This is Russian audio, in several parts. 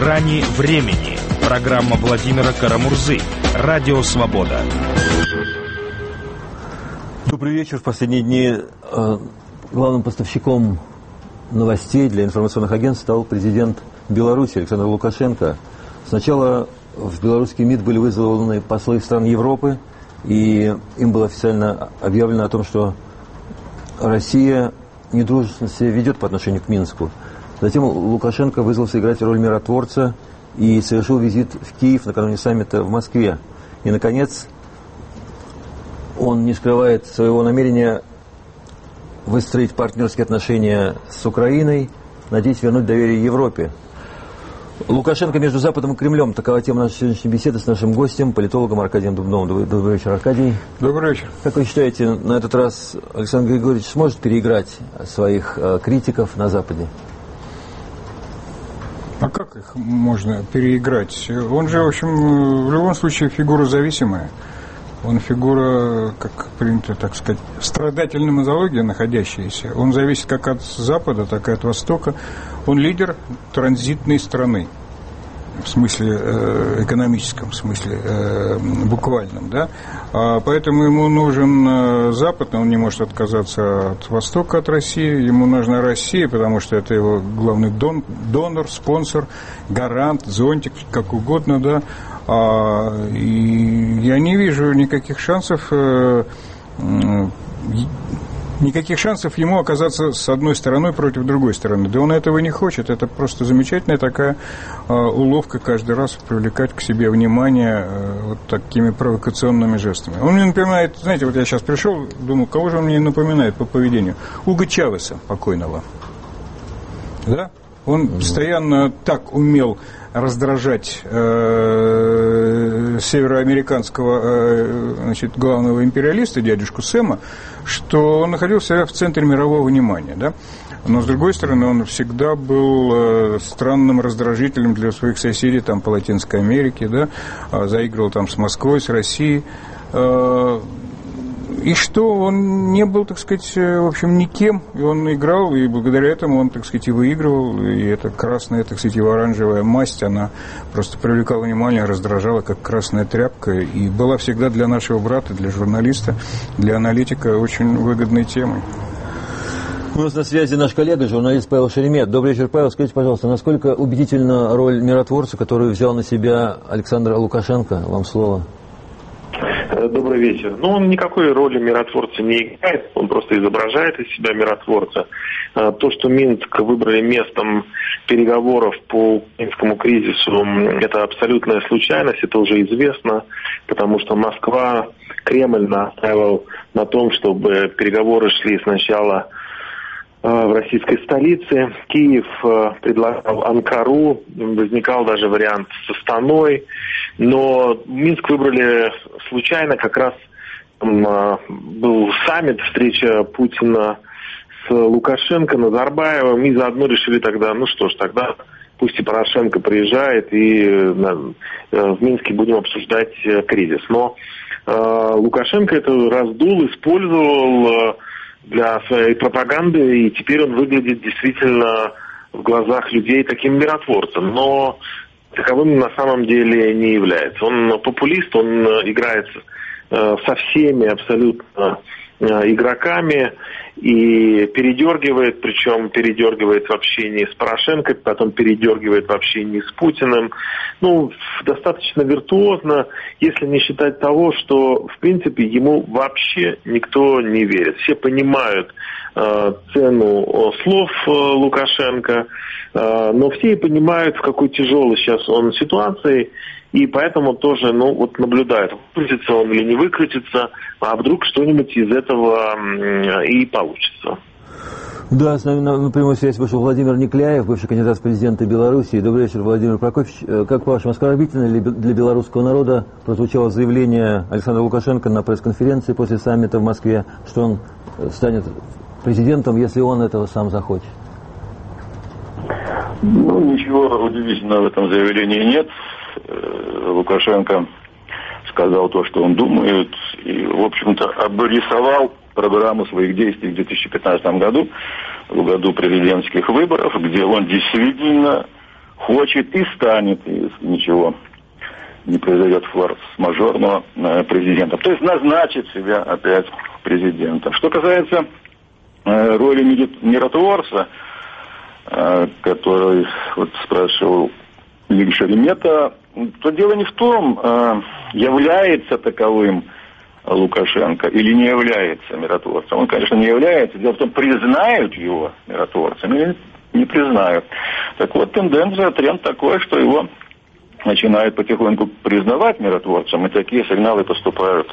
«Грани времени». Программа Владимира Карамурзы. Радио «Свобода». Добрый вечер. В последние дни главным поставщиком новостей для информационных агентств стал президент Беларуси Александр Лукашенко. Сначала в белорусский МИД были вызваны послы стран Европы, и им было официально объявлено о том, что Россия недружественно себя ведет по отношению к Минску. Затем Лукашенко вызвался играть роль миротворца и совершил визит в Киев накануне саммита в Москве. И, наконец, он не скрывает своего намерения выстроить партнерские отношения с Украиной, надеясь вернуть доверие Европе. Лукашенко между Западом и Кремлем. Такова тема нашей сегодняшней беседы с нашим гостем, политологом Аркадием Дубновым. Добрый вечер, Аркадий. Добрый вечер. Как вы считаете, на этот раз Александр Григорьевич сможет переиграть своих критиков на Западе? А как их можно переиграть? Он же, в общем, в любом случае фигура зависимая. Он фигура, как принято, так сказать, в страдательной нозологии находящаяся. Он зависит как от Запада, так и от Востока. Он лидер транзитной страны. В смысле экономическом, в смысле буквальном, да. Поэтому ему нужен Запад, он не может отказаться от Востока, от России. Ему нужна Россия, потому что это его главный донор, спонсор, гарант, зонтик, как угодно, да. И я не вижу никаких шансов ему оказаться с одной стороной против другой стороны. Да он этого не хочет. Это просто замечательная такая уловка каждый раз привлекать к себе внимание вот такими провокационными жестами. Он мне напоминает, знаете, вот я сейчас пришел, думаю, кого же он мне напоминает по поведению? Уго Чавеса покойного. Да? Он постоянно так умел раздражать североамериканского, значит, главного империалиста, дядюшку Сэма, что он находился в центре мирового внимания, да? Но, с другой стороны, он всегда был странным раздражителем для своих соседей там, по Латинской Америке, да? Заигрывал там с Москвой, с Россией. И что он не был, так сказать, в общем, никем, и он играл, и благодаря этому он, так сказать, и выигрывал, и эта красная, так сказать, его оранжевая масть, она просто привлекала внимание, раздражала, как красная тряпка, и была всегда для нашего брата, для журналиста, для аналитика очень выгодной темой. У нас на связи наш коллега, журналист Павел Шеремет. Добрый вечер, Павел. Скажите, пожалуйста, насколько убедительна роль миротворца, которую взял на себя Александр Лукашенко? Вам слово. Добрый вечер. Ну, он никакой роли миротворца не играет, он просто изображает из себя миротворца. То, что Минск выбрали местом переговоров по украинскому кризису, это абсолютная случайность, это уже известно, потому что Москва, Кремль настаивал на том, чтобы переговоры шли сначала в российской столице. Киев предлагал Анкару, возникал даже вариант с Астаной, но Минск выбрали случайно, как раз был саммит, встреча Путина с Лукашенко, Назарбаевым, и заодно решили тогда, ну что ж, тогда пусть и Порошенко приезжает, и в Минске будем обсуждать кризис. Но Лукашенко это раздул, использовал для своей пропаганды, и теперь он выглядит действительно в глазах людей таким миротворцем, но таковым на самом деле не является. Он популист, он играет со всеми абсолютно игроками и передергивает, причем передергивает в общении с Порошенко, потом передергивает в общении с Путиным. Ну, достаточно виртуозно, если не считать того, что, в принципе, ему вообще никто не верит. Все понимают цену слов Лукашенко, но все и понимают, в какой тяжелой сейчас он ситуации, и поэтому тоже, ну, вот наблюдают, выкрутится он или не выкрутится, а вдруг что-нибудь из этого и получится. Да, с нами на прямой связи вышел Владимир Никляев, бывший кандидат в президенты Беларуси. Добрый вечер, Владимир Прокофьевич. Как по-вашему, оскорбительно ли для белорусского народа прозвучало заявление Александра Лукашенко на пресс-конференции после саммита в Москве, что он станет президентом, если он этого сам захочет? Ну, ничего удивительного в этом заявлении нет. Лукашенко сказал то, что он думает, и, в общем-то, обрисовал программу своих действий в 2015 году, в году президентских выборов, где он действительно хочет и станет, если ничего не произойдет форс-мажорного, президентом. То есть назначит себя опять президентом. Что касается роли миротворца, который вот спрашивал Игорь Шеремета, то дело не в том, является таковым Лукашенко или не является миротворцем. Он, конечно, не является. Дело в том, признают его миротворцем или не признают. Так вот, тенденция, тренд такой, что его начинают потихоньку признавать миротворцем, и такие сигналы поступают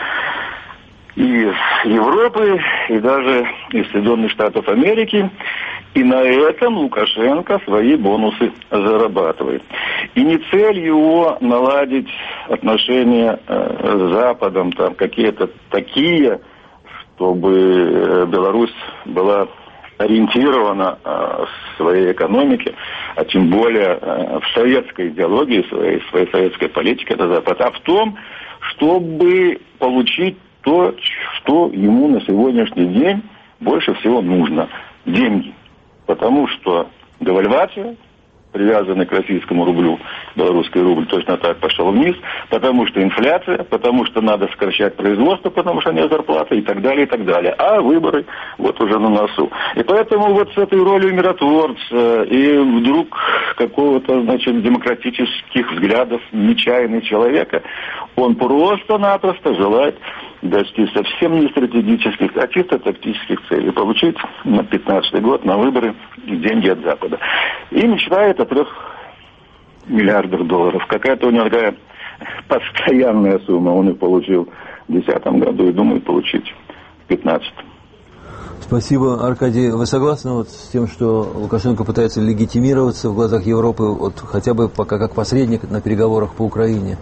из Европы, и даже из Соединенных Штатов Америки. И на этом Лукашенко свои бонусы зарабатывает. И не цель его наладить отношения с Западом, там какие-то такие, чтобы Беларусь была ориентирована в своей экономике, а тем более в советской идеологии, своей советской политике, это Запад, а в том, чтобы получить то, что ему на сегодняшний день больше всего нужно – деньги. Потому что девальвация, привязанная к российскому рублю, белорусский рубль точно так пошел вниз, потому что инфляция, потому что надо сокращать производство, потому что нет зарплаты и так далее, и так далее. А выборы вот уже на носу. И поэтому вот с этой ролью миротворца и вдруг какого-то, значит, демократических взглядов нечаянный человека, он просто-напросто желает достичь совсем не стратегических, а чисто тактических целей. Получить на 2015 год на выборы деньги от Запада. И мечтает о 3 миллиардах долларов. Какая-то у него такая постоянная сумма. Он их получил в 2010 году и думает получить в 2015. Спасибо, Аркадий. Вы согласны вот с тем, что Лукашенко пытается легитимироваться в глазах Европы, вот хотя бы пока как посредник на переговорах по Украине?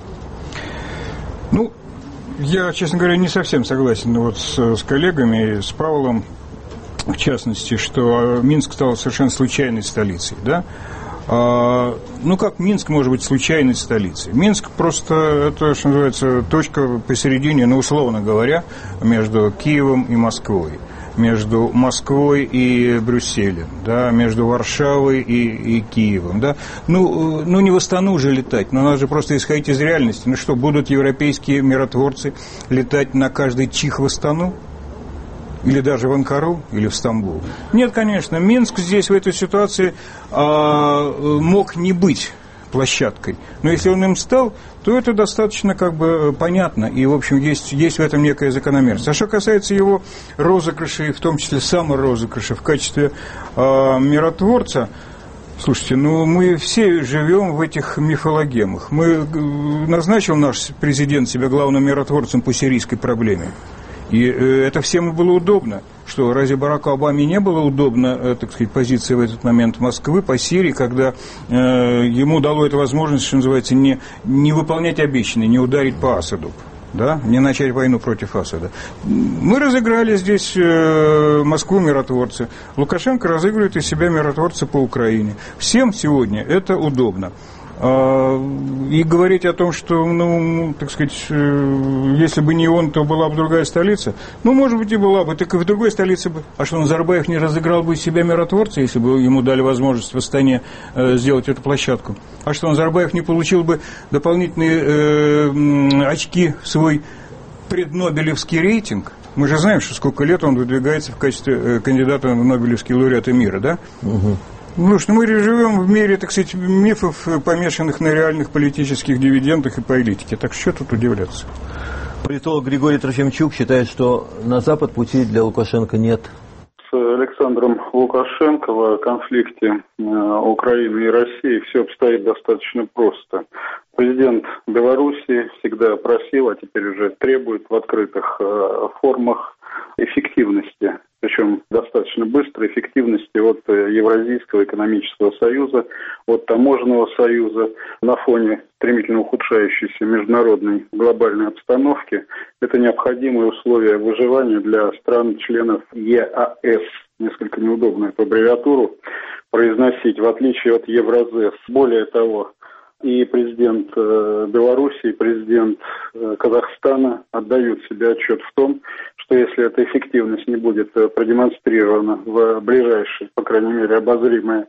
Ну, я, честно говоря, не совсем согласен вот с коллегами, с Павлом, в частности, что Минск стал совершенно случайной столицей, да? Ну, как Минск может быть случайной столицей? Минск просто, это, что называется, точка посередине, ну, условно говоря, между Киевом и Москвой, между Москвой и Брюсселем, да, между Варшавой и Киевом, да. Ну, не в Астану же летать, но надо же просто исходить из реальности. Ну что, будут европейские миротворцы летать на каждый чих в Астану? Или даже в Анкару, или в Стамбул? Нет, конечно, Минск здесь в этой ситуации мог не быть площадкой. Но если он им стал, то это достаточно как бы понятно. И, в общем, есть в этом некая закономерность. А что касается его розыгрышей, в том числе саморозыгрышей в качестве миротворца, слушайте, ну мы все живем в этих мифологемах. Назначил наш президент себя главным миротворцем по сирийской проблеме. И это всем было удобно. Что, разве Бараку Обаме не было удобно, так сказать, позиция в этот момент Москвы по Сирии, когда ему дало эту возможность, что называется, не выполнять обещанное, не ударить по Асаду, да, не начать войну против Асада. Мы разыграли здесь Москву миротворцы. Лукашенко разыгрывает из себя миротворца по Украине. Всем сегодня это удобно. И говорить о том, что, ну, так сказать, если бы не он, то была бы другая столица, ну, может быть, и была бы, так и в другой столице бы. А что, Назарбаев не разыграл бы из себя миротворца, если бы ему дали возможность в Астане сделать эту площадку? А что, Назарбаев не получил бы дополнительные очки в свой преднобелевский рейтинг? Мы же знаем, что сколько лет он выдвигается в качестве кандидата на Нобелевские лауреаты мира, да? Угу. Ну, что мы живем в мире, так сказать, мифов, помешанных на реальных политических дивидендах и политике. Так что тут удивляться? Политолог Григорий Трофимчук считает, что на Запад пути для Лукашенко нет. С Александром Лукашенко в конфликте Украины и России все обстоит достаточно просто. Президент Белоруссии всегда просил, а теперь уже требует в открытых формах эффективности, причем достаточно быстрой эффективности от Евразийского экономического союза, от таможенного союза на фоне стремительно ухудшающейся международной глобальной обстановки. Это необходимые условия выживания для стран-членов ЕАЭС. Несколько неудобно эту аббревиатуру произносить, в отличие от Евразес. Более того, и президент Беларуси, и президент Казахстана отдают себе отчет в том, что если эта эффективность не будет продемонстрирована в ближайшее, по крайней мере, обозримое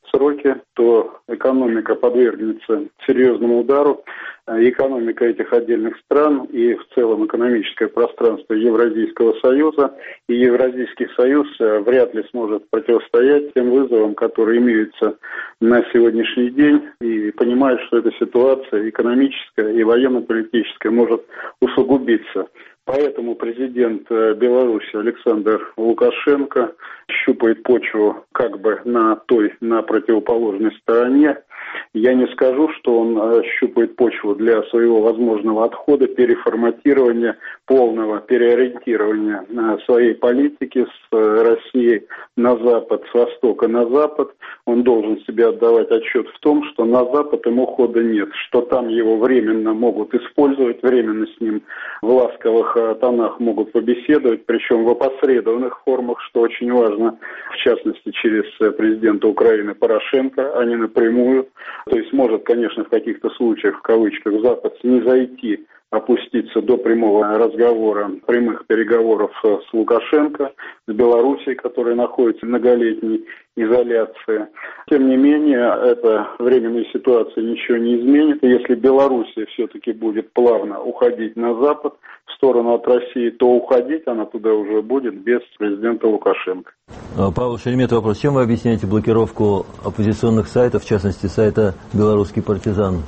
сроки, то экономика подвергнется серьезному удару. Экономика этих отдельных стран и в целом экономическое пространство Евразийского союза. И Евразийский союз вряд ли сможет противостоять тем вызовам, которые имеются на сегодняшний день, и понимает, что эта ситуация экономическая и военно-политическая может усугубиться. Поэтому президент Беларуси Александр Лукашенко щупает почву как бы на противоположной стороне. Я не скажу, что он щупает почву для своего возможного отхода, переформатирования, полного переориентирования своей политики с России на Запад, с Востока на Запад. Он должен себе отдавать отчет в том, что на Запад ему хода нет, что там его временно могут использовать, временно с ним в ласковых тонах могут побеседовать, причем в опосредованных формах, что очень важно, в частности, через президента Украины Порошенко, а не напрямую. То есть может, конечно, в каких-то случаях, в кавычках, Запад не зайти, опуститься до прямого разговора, прямых переговоров с Лукашенко, с Белоруссией, которая находится в многолетней изоляции. Тем не менее, эта временная ситуация ничего не изменит. И если Белоруссия все-таки будет плавно уходить на Запад, в сторону от России, то уходить она туда уже будет без президента Лукашенко. Павел Шереметов, вопрос. Чем вы объясняете блокировку оппозиционных сайтов, в частности, сайта «Белорусский партизан»?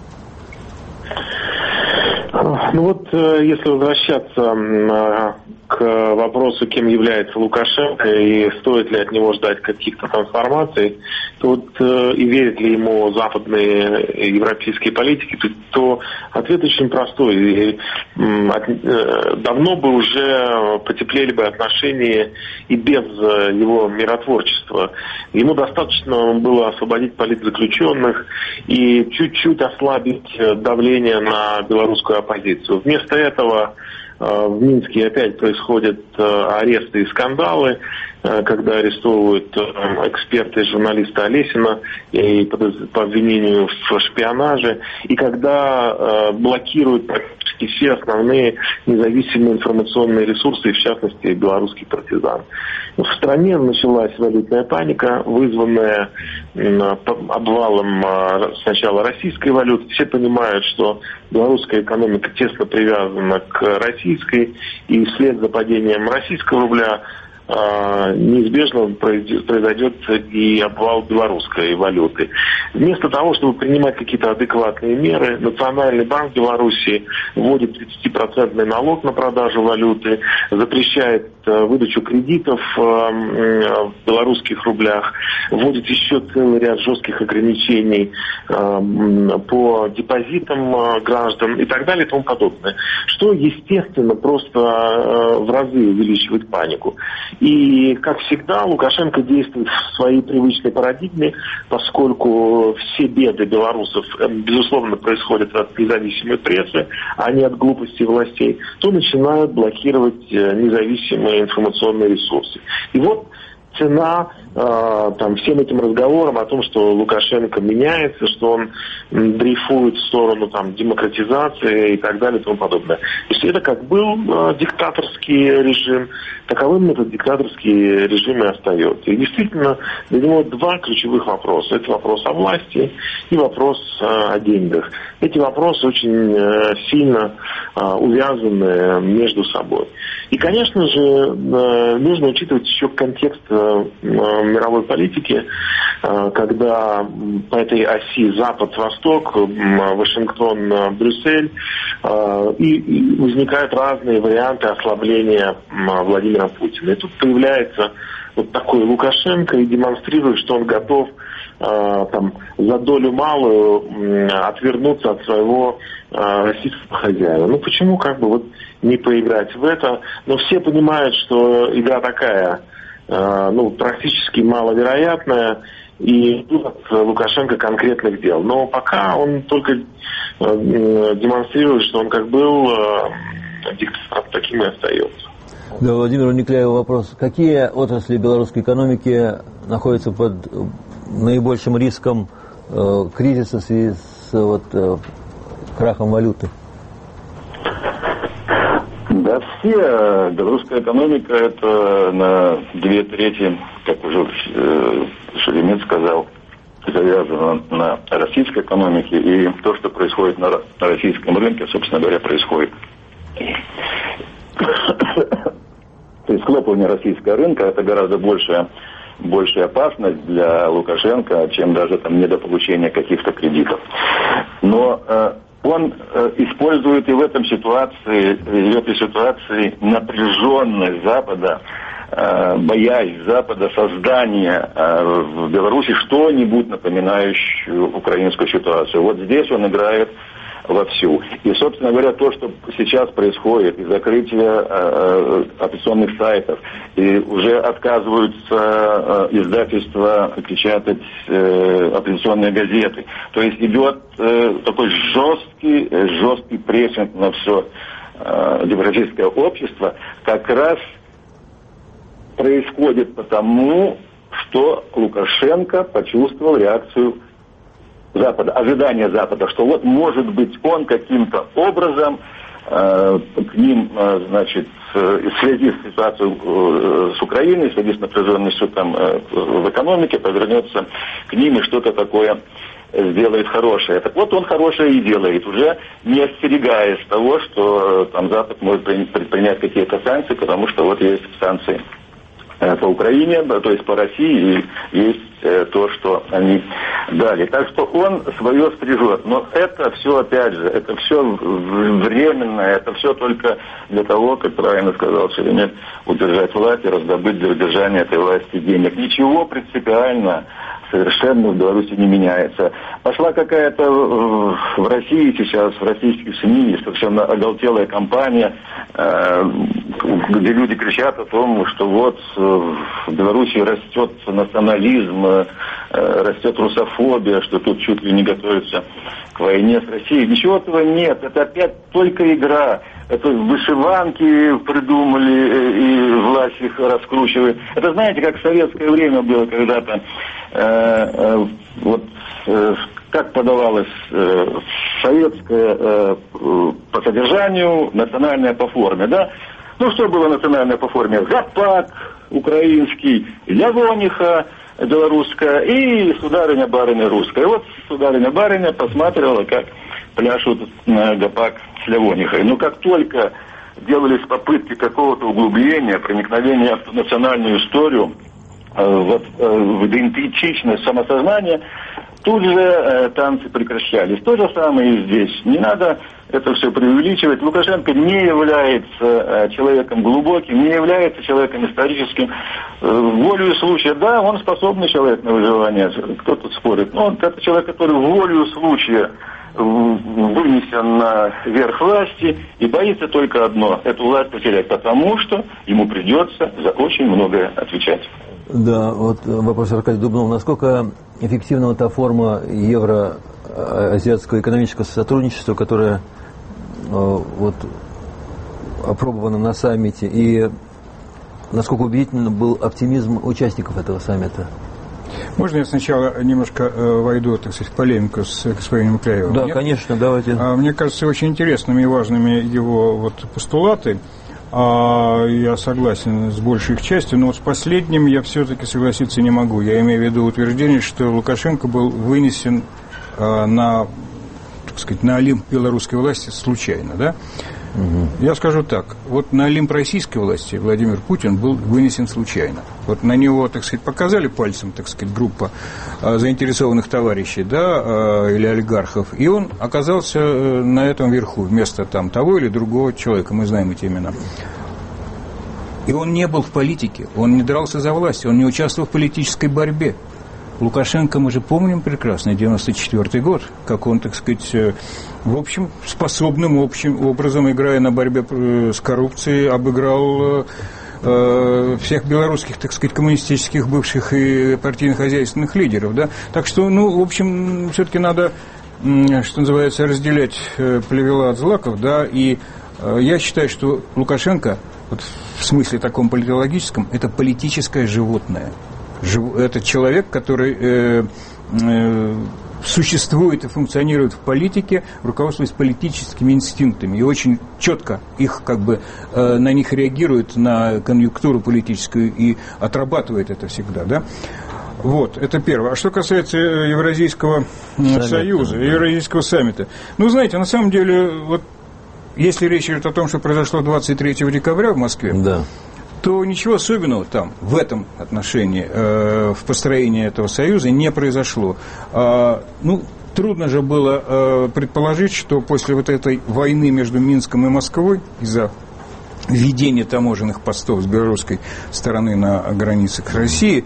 Ну вот, если возвращаться к вопросу, кем является Лукашенко и стоит ли от него ждать каких-то трансформаций, то вот и верят ли ему западные европейские политики, то ответ очень простой. И давно бы уже потеплели бы отношения и без его миротворчества. Ему достаточно было освободить политзаключенных и чуть-чуть ослабить давление на белорусскую оппозицию. Вместо этого в Минске опять происходят аресты и скандалы, когда арестовывают эксперта и журналиста Олесина и по обвинению в шпионаже, и когда блокируют практически все основные независимые информационные ресурсы, и в частности белорусский партизан. В стране началась валютная паника, вызванная обвалом сначала российской валюты. Все понимают, что белорусская экономика тесно привязана к российской, и вслед за падением российского рубля неизбежно произойдет и обвал белорусской валюты. Вместо того, чтобы принимать какие-то адекватные меры, Национальный банк Беларуси вводит 30% налог на продажу валюты, запрещает выдачу кредитов в белорусских рублях, вводит еще целый ряд жестких ограничений по депозитам граждан и так далее и тому подобное. Что, естественно, просто в разы увеличивает панику. И, как всегда, Лукашенко действует в своей привычной парадигме, поскольку все беды белорусов, безусловно, происходят от независимой прессы, а не от глупости властей, то начинают блокировать независимые информационные ресурсы. И вот цена всем этим разговорам о том, что Лукашенко меняется, что он дрейфует в сторону демократизации и так далее и тому подобное. То есть это как был диктаторский режим, таковым этот диктаторский режим и остается. И действительно, для него два ключевых вопроса. Это вопрос о власти и вопрос о деньгах. Эти вопросы очень сильно увязаны между собой. И, конечно же, нужно учитывать еще контекст мировой политики, когда по этой оси Запад-Восток, Вашингтон, Брюссель, и возникают разные варианты ослабления Владимира Путина. И тут появляется вот такой Лукашенко и демонстрирует, что он готов за долю малую отвернуться от своего российского хозяина. Ну почему не поиграть в это? Но все понимают, что игра такая, практически маловероятная, и тут от Лукашенко конкретных дел. Но пока он только демонстрирует, что он как был диктатором, таким и остается. Да, Владимиру Никляеву вопрос. Какие отрасли белорусской экономики находятся под наибольшим риском кризиса в связи с крахом валюты? Да, все. Белорусская экономика — это на 2/3, как уже Шеремет сказал, завязано на российской экономике, и то, что происходит на российском рынке, собственно говоря, происходит. То есть схлопывание российского рынка – это гораздо большая опасность для Лукашенко, чем даже там недополучение каких-то кредитов. Но он использует и в этой ситуации напряженность Запада, боязнь Запада создания в Беларуси что-нибудь напоминающую украинскую ситуацию. Вот здесь он играет вовсю. И, собственно говоря, то, что сейчас происходит, и закрытие оппозиционных сайтов, и уже отказываются издательства печатать оппозиционные газеты. То есть идет такой жесткий прессинг на все демократическое общество, как раз происходит потому, что Лукашенко почувствовал реакцию Запада, ожидание Запада, что вот, может быть, он каким-то образом к ним, значит, в связи с ситуацией с Украиной, в связи с напряженностью там в экономике, повернется к ним и что-то такое сделает хорошее. Так вот, он хорошее и делает, уже не остерегаясь того, что там Запад может предпринять какие-то санкции, потому что вот есть санкции по Украине, то есть по России, и есть то, что они дали. Так что он свое стрижет. Но это все, опять же, это все временное, это все только для того, как правильно сказал Шеремет, удержать власть и раздобыть для удержания этой власти денег. Ничего принципиально совершенно в Беларуси не меняется. Пошла какая-то в России сейчас, в российских СМИ, совершенно оголтелая кампания, где люди кричат о том, что вот в Беларуси растет национализм, растет русофобия, что тут чуть ли не готовится к войне с Россией. Ничего этого нет, это опять только игра. Это вышиванки придумали, и власть их раскручивает. Это, знаете, как в советское время было когда-то, как подавалось советское по содержанию, национальное по форме, да? Ну, что было национальное по форме? Гопак украинский, Лявониха белорусская и сударыня-барыня русская. И вот сударыня-барыня посмотрела, как пляшут Гопак с Лявонихой. Но как только делались попытки какого-то углубления, проникновения в национальную историю, в идентичность, самосознание, тут же танцы прекращались. То же самое и здесь. Не надо это все преувеличивать. Лукашенко не является человеком глубоким, не является человеком историческим. Волею случая, да, он способный человек на выживание, кто тут спорит. Но это человек, который волею случая вынесен на верх власти и боится только одно – эту власть потерять, потому что ему придется за очень многое отвечать. Да, вот вопрос Аркадия Дубнова. Насколько эффективна вот та форма евроазиатского экономического сотрудничества, которая вот опробована на саммите, и насколько убедительным был оптимизм участников этого саммита? Можно я сначала немножко войду, так сказать, в полемику с господином Кляевым? Да, конечно, давайте. Мне кажется, очень интересными и важными его вот постулаты. Я согласен с большей их частью, но вот с последним я все-таки согласиться не могу. Я имею в виду утверждение, что Лукашенко был вынесен на, так сказать, на Олимп белорусской власти случайно, да? Угу. Я скажу так, вот на Олимп российской власти Владимир Путин был вынесен случайно. Вот на него, так сказать, показали пальцем, так сказать, группа заинтересованных товарищей, да, или олигархов, и он оказался на этом верху вместо там того или другого человека, мы знаем эти имена. И он не был в политике, он не дрался за власть, он не участвовал в политической борьбе. Лукашенко, мы же помним прекрасно, 94-й год, как он, так сказать, в общем, способным образом, играя на борьбе с коррупцией, обыграл всех белорусских, так сказать, коммунистических бывших и партийно-хозяйственных лидеров, да. Так что, ну, в общем, все-таки надо, что называется, разделять плевела от злаков, да, и я считаю, что Лукашенко, вот в смысле таком политологическом, это политическое животное. Это человек, который существует и функционирует в политике, руководствуясь политическими инстинктами и очень четко их, как бы, на них реагирует, на конъюнктуру политическую и отрабатывает это всегда, да? Вот, это первое. А что касается Евразийского союза, Евразийского саммита, ну, знаете, на самом деле, вот, если речь идет о том, что произошло 23 декабря в Москве, да, то ничего особенного там, в этом отношении, в построении этого союза не произошло. Ну, трудно же было предположить, что после вот этой войны между Минском и Москвой из-за введения таможенных постов с белорусской стороны на границах России,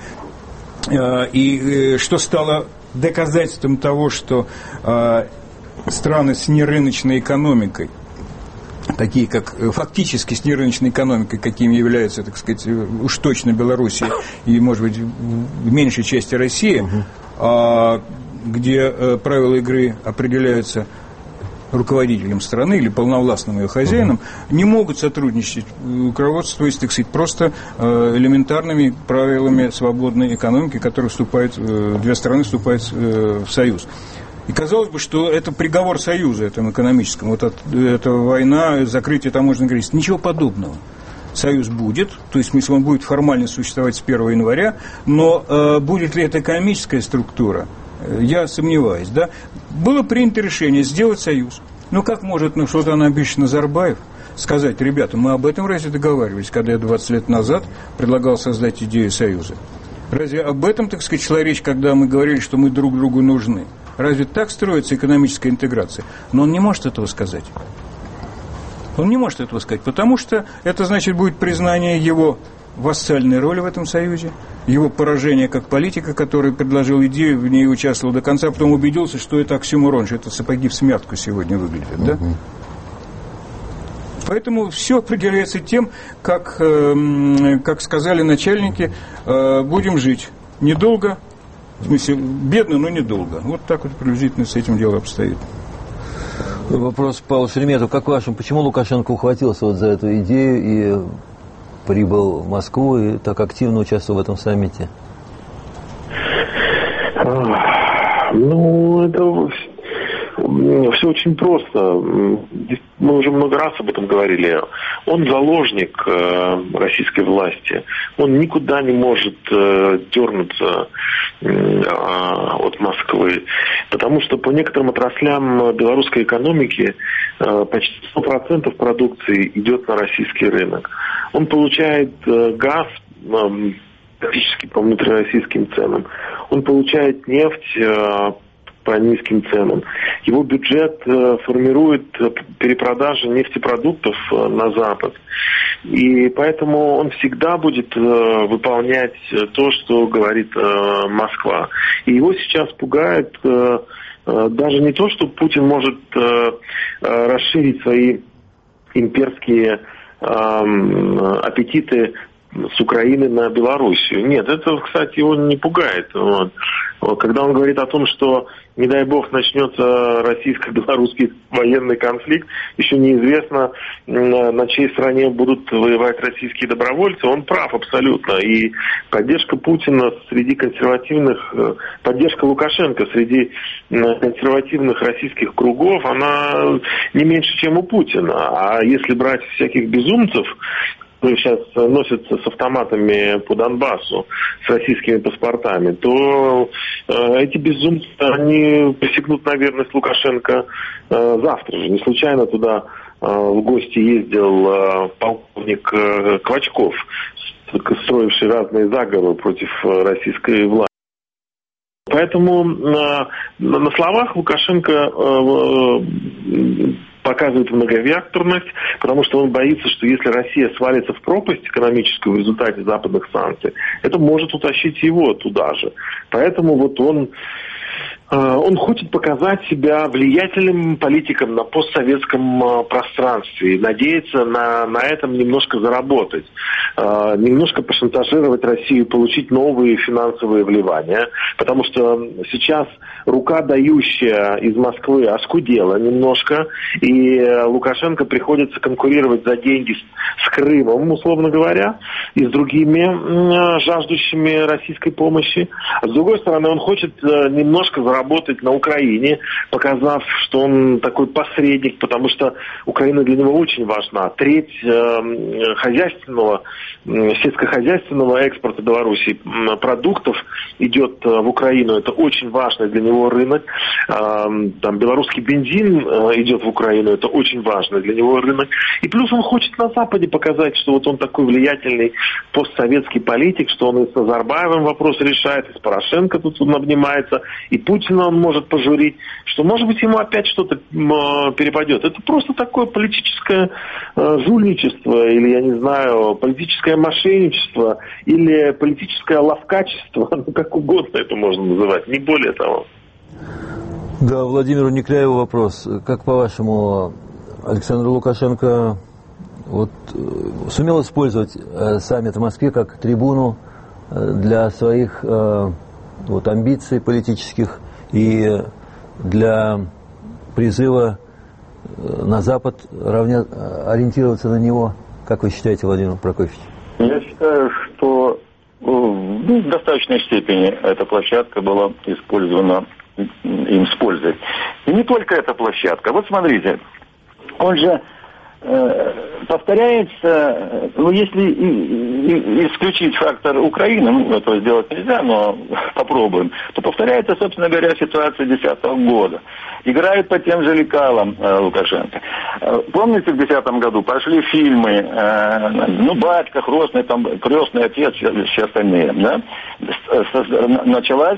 и что стало доказательством того, что страны с нерыночной экономикой, такие как фактически с нерыночной экономикой, какими являются, так сказать, уж точно Белоруссия и, может быть, в меньшей части Россия, где правила игры определяются руководителем страны или полновластным ее хозяином, не могут сотрудничать, руководствуясь, так сказать, просто элементарными правилами свободной экономики, которые две страны вступают в союз. И казалось бы, что это приговор союза этому экономическому. Вот эта война, закрытие таможенных границ. Ничего подобного. Союз будет, то есть, в смысле, он будет формально существовать с 1 января, но будет ли это экономическая структура, я сомневаюсь. Да? Было принято решение сделать союз. Ну, как может Нурсултан Абишевич Назарбаев сказать: ребята, мы об этом разве договаривались, когда я 20 лет назад предлагал создать идею союза? Разве об этом, так сказать, шла речь, когда мы говорили, что мы друг другу нужны? Разве так строится экономическая интеграция? Но он не может этого сказать. Он не может этого сказать, потому что это, значит, будет признание его вассальной роли в этом союзе, его поражение как политика, который предложил идею, в ней участвовал до конца, потом убедился, что это оксюморон, что это сапоги в смятку сегодня выглядят, да? Поэтому все определяется тем, как сказали начальники, будем жить недолго, в смысле, бедно, но недолго. Вот так вот приблизительно с этим дело обстоит. Вопрос Павлу Шеремету. Как вашему, почему Лукашенко ухватился вот за эту идею и прибыл в Москву и так активно участвовал в этом саммите? Ну, это все очень просто. Мы уже много раз об этом говорили. Он заложник российской власти. Он никуда не может дернуться от Москвы. Потому что по некоторым отраслям белорусской экономики почти 100% продукции идет на российский рынок. Он получает газ практически по внутрироссийским ценам. Он получает нефть по низким ценам. Его бюджет формирует перепродажи нефтепродуктов на Запад. И поэтому он всегда будет выполнять то, что говорит Москва. И его сейчас пугает даже не то, что Путин может расширить свои имперские аппетиты с Украины на Белоруссию. Нет, это, кстати, его не пугает. Вот. Когда он говорит о том, что, не дай бог, начнется российско-белорусский военный конфликт, еще неизвестно, на чьей стороне будут воевать российские добровольцы, он прав абсолютно. И поддержка Путина среди консервативных, поддержка Лукашенко среди консервативных российских кругов, она не меньше, чем у Путина. А если брать всяких безумцев, которые сейчас носятся с автоматами по Донбассу, с российскими паспортами, то эти безумцы, они присягнут на верность Лукашенко завтра же. Не случайно туда в гости ездил полковник Квачков, строивший разные заговоры против российской власти. Поэтому на словах Лукашенко показывает многовекторность, потому что он боится, что если Россия свалится в пропасть экономическую в результате западных санкций, это может утащить его туда же. Поэтому вот он хочет показать себя влиятельным политиком на постсоветском пространстве и надеется на этом немножко заработать, немножко пошантажировать Россию, получить новые финансовые вливания, потому что сейчас рука, дающая из Москвы, оскудела немножко, и Лукашенко приходится конкурировать за деньги с Крымом, условно говоря, и с другими жаждущими российской помощи. А с другой стороны, он хочет немножко заработать работать на Украине, показав, что он такой посредник, потому что Украина для него очень важна. Треть сельскохозяйственного экспорта Беларуси продуктов идет в Украину. Это очень важный для него рынок. Там белорусский бензин идет в Украину. Это очень важный для него рынок. И плюс он хочет на Западе показать, что вот он такой влиятельный постсоветский политик, что он и с Назарбаевым вопрос решает, и с Порошенко тут он обнимается, и Путина он может пожурить, что, может быть, ему опять что-то перепадет. Это просто такое политическое жульничество, или, я не знаю, политическое мошенничество, или политическое ловкачество, ну, как угодно это можно называть, не более того. Да, Владимиру Некляеву вопрос. Как, по-вашему, Александр Лукашенко сумел использовать саммит в Москве как трибуну для своих амбиций политических и для призыва на Запад ориентироваться на него? Как вы считаете, Владимир Прокофьевич? Я считаю, что в достаточной степени эта площадка была использована им с пользой. И не только эта площадка. Вот смотрите, он же повторяется, если исключить фактор Украины, этого сделать нельзя, но попробуем, то повторяется, собственно говоря, ситуация 2010 года. Играет по тем же лекалам Лукашенко. Помните, в 2010 году пошли фильмы, батька, крестный отец, все остальные, да? Началась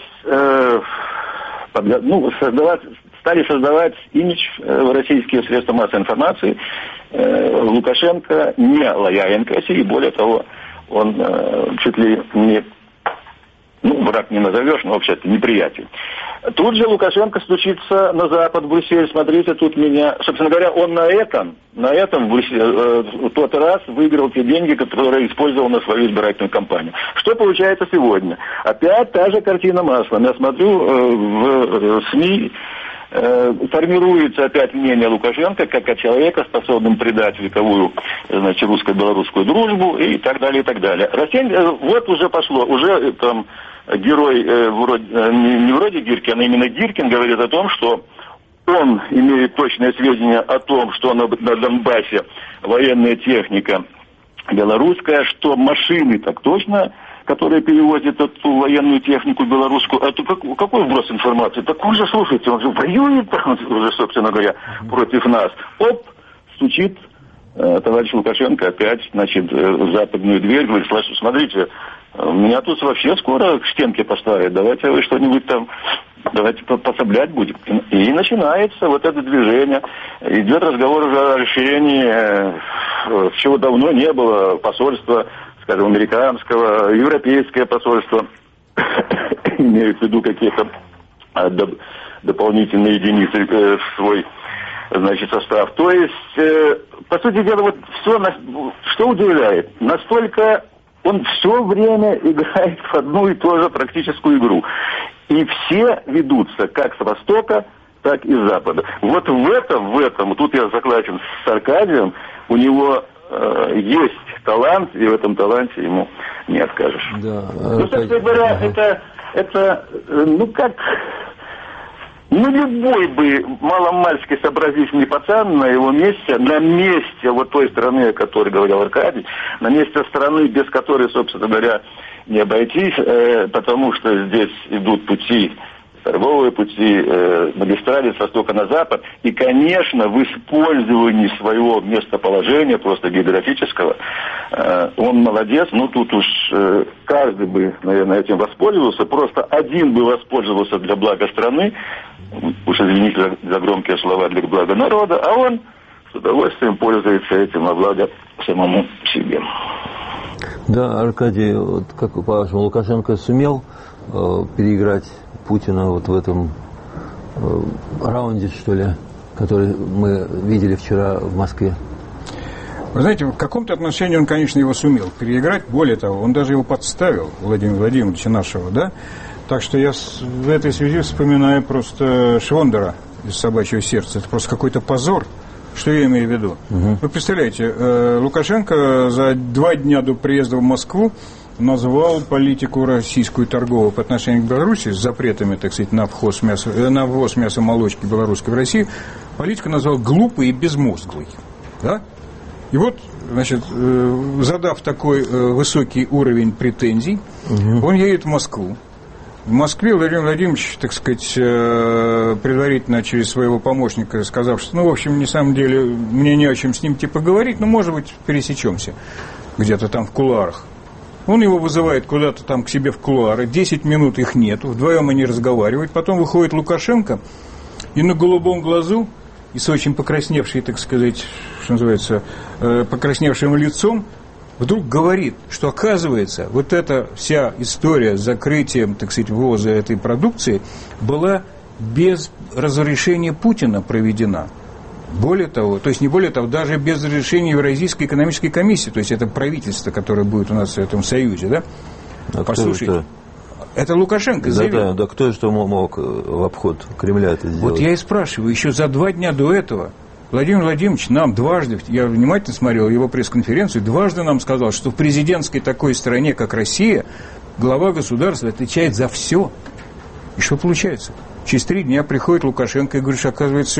стали создавать имидж российские средства массовой информации. Лукашенко не лоялен к России, более того, он чуть ли не, враг не назовешь, но вообще-то неприятель. Тут же Лукашенко стучится на Запад, в Брюссель, смотрите, тут меня... Собственно говоря, он на этом в тот раз выиграл те деньги, которые использовал на свою избирательную кампанию. Что получается сегодня? Опять та же картина маслом. Я смотрю в СМИ, формируется опять мнение Лукашенко как о человеке, способном предать вековую, русско-белорусскую дружбу и так далее, и так далее. Вот уже пошло, уже там герой, не вроде Гиркина, а именно Гиркин говорит о том, что он имеет точные сведения о том, что на Донбассе военная техника белорусская, что машины так точно, которые перевозят эту военную технику белорусскую. Это какой вброс информации? Так он же, слушайте, он же воюет, уже, собственно говоря, против нас. Стучит товарищ Лукашенко опять, в западную дверь, говорит, смотрите, меня тут вообще скоро к стенке поставят, давайте вы что-нибудь там, давайте пособлять будем. И начинается вот это движение. Идет разговор уже о расширении, чего давно не было, посольства, скажем, американского, европейское посольство, имеют в виду какие-то дополнительные единицы в свой, состав. То есть, по сути дела, все, что удивляет, настолько он все время играет в одну и ту же практическую игру. И все ведутся как с Востока, так и с Запада. Вот в этом, тут я согласен с Аркадием, у него есть талант, и в этом таланте ему не откажешь. Да, собственно говоря, любой бы маломальски сообразительный пацан на его месте, на месте той страны, о которой говорил Аркадий, на месте страны, без которой, собственно говоря, не обойтись, потому что здесь идут торговые пути, магистрали с востока на запад, и, конечно, в использовании своего местоположения, просто географического, он молодец, тут уж каждый бы, наверное, этим воспользовался, просто один бы воспользовался для блага страны, уж извините за громкие слова, для блага народа, а он с удовольствием пользуется этим во благо самому себе. Да, Аркадий, как по-вашему, Лукашенко сумел переиграть Путина в этом раунде, что ли, который мы видели вчера в Москве? Вы знаете, в каком-то отношении он, конечно, его сумел переиграть. Более того, он даже его подставил, Владимира Владимировича нашего, да? Так что я в этой связи вспоминаю просто Швондера из «Собачьего сердца». Это просто какой-то позор. Что я имею в виду? Вы представляете, Лукашенко за 2 дня до приезда в Москву назвал политику российскую торговую по отношению к Беларуси с запретами, так сказать, на ввоз мяса молочки белорусской в Россию, политику назвал глупой и безмозглой. Да? И вот, значит, задав такой высокий уровень претензий, он едет в Москву. В Москве Владимир Владимирович, так сказать, предварительно через своего помощника сказав, что, в общем, на самом деле, мне не о чем с ним поговорить, но, может быть, пересечемся где-то там в кулуарах. Он его вызывает куда-то там к себе в кулуары, 10 минут их нету, вдвоем они разговаривают, потом выходит Лукашенко и на голубом глазу, и с очень покрасневшей, так сказать, что называется, покрасневшим лицом, вдруг говорит, что, оказывается, вот эта вся история с закрытием, так сказать, ввоза этой продукции была без разрешения Путина проведена. Более того, то есть не более того, даже без разрешения Евразийской экономической комиссии, то есть это правительство, которое будет у нас в этом союзе, да? Послушайте, это Лукашенко заявил. Да, кто же мог в обход Кремля это сделать? Вот я и спрашиваю, еще за 2 дня до этого Владимир Владимирович нам дважды, я внимательно смотрел его пресс-конференцию, дважды нам сказал, что в президентской такой стране, как Россия, глава государства отвечает за все. И что получается? Через 3 дня приходит Лукашенко и говорит, что, оказывается,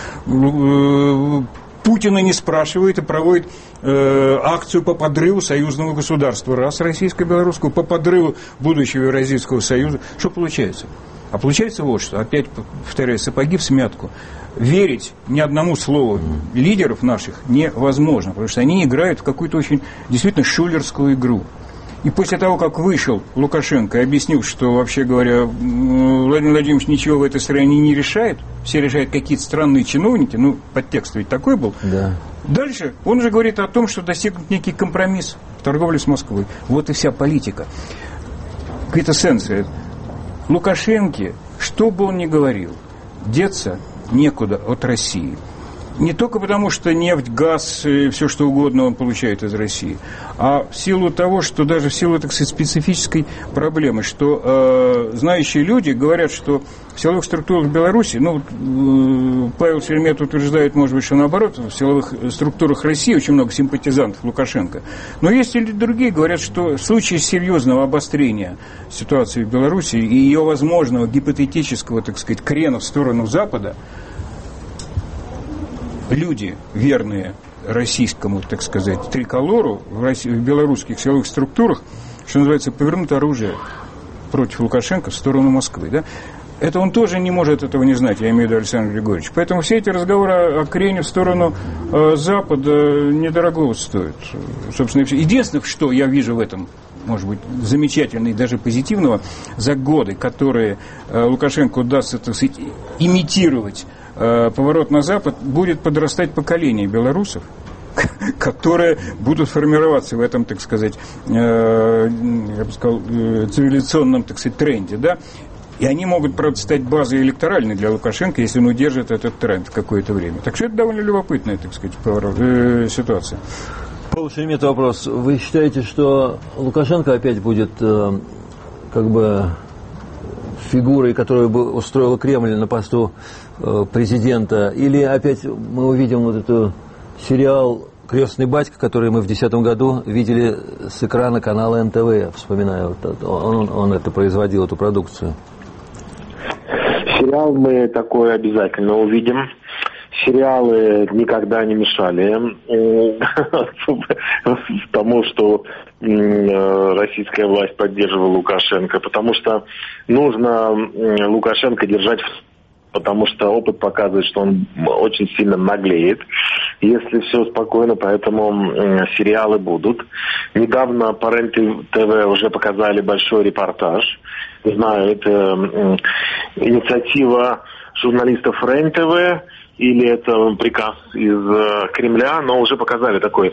Путина не спрашивает и проводит акцию по подрыву союзного государства. Раз российско-белорусского, по подрыву будущего Евразийского союза. Что получается? А получается вот что, опять повторяю, сапоги в смятку. Верить ни одному слову лидеров наших невозможно, потому что они играют в какую-то очень действительно шулерскую игру. И после того, как вышел Лукашенко и объяснил, что, вообще говоря, Владимир Владимирович ничего в этой стране не решает, все решают какие-то странные чиновники, подтекст ведь такой был. Да. Дальше он же говорит о том, что достигнут некий компромисс в торговле с Москвой. Вот и вся политика. Квитэссенция. Лукашенко, что бы он ни говорил, деться некуда от России. Не только потому, что нефть, газ, все что угодно он получает из России, а в силу того, что даже в силу, так сказать, специфической проблемы, что знающие люди говорят, что в силовых структурах Беларуси, Павел Шеремет утверждает, может быть, что наоборот, в силовых структурах России очень много симпатизантов Лукашенко. Но есть и другие, говорят, что в случае серьезного обострения ситуации в Беларуси и ее возможного гипотетического, так сказать, крена в сторону Запада, люди, верные российскому, так сказать, триколору в белорусских силовых структурах, что называется, повернут оружие против Лукашенко в сторону Москвы. Да? Это он тоже не может этого не знать, я имею в виду Александр Григорьевич. Поэтому все эти разговоры о крене в сторону Запада недорого стоят. Собственно, единственное, что я вижу в этом, может быть, замечательного и даже позитивного, за годы, которые Лукашенко удастся, так сказать, имитировать поворот на Запад, будет подрастать поколение белорусов, которые будут формироваться в этом, так сказать, я бы сказал, цивилизационном, так сказать, тренде, да, и они могут, правда, стать базой электоральной для Лукашенко, если он удержит этот тренд в какое-то время. Так что это довольно любопытная, так сказать, ситуация. Павел Шеремет, вопрос. Вы считаете, что Лукашенко опять будет фигурой, которую бы устроила Кремль на посту президента, или опять мы увидим вот этот сериал «Крестный батька», который мы в 2010 году видели с экрана канала НТВ, вспоминаю, он это производил, эту продукцию. Сериал мы такой обязательно увидим. Сериалы никогда не мешали тому, что российская власть поддерживала Лукашенко, потому что нужно Лукашенко держать, потому что опыт показывает, что он очень сильно наглеет, если все спокойно, поэтому сериалы будут. Недавно по РЕН-ТВ уже показали большой репортаж. Не знаю, это инициатива журналистов РЕН-ТВ, или это приказ из Кремля, но уже показали такой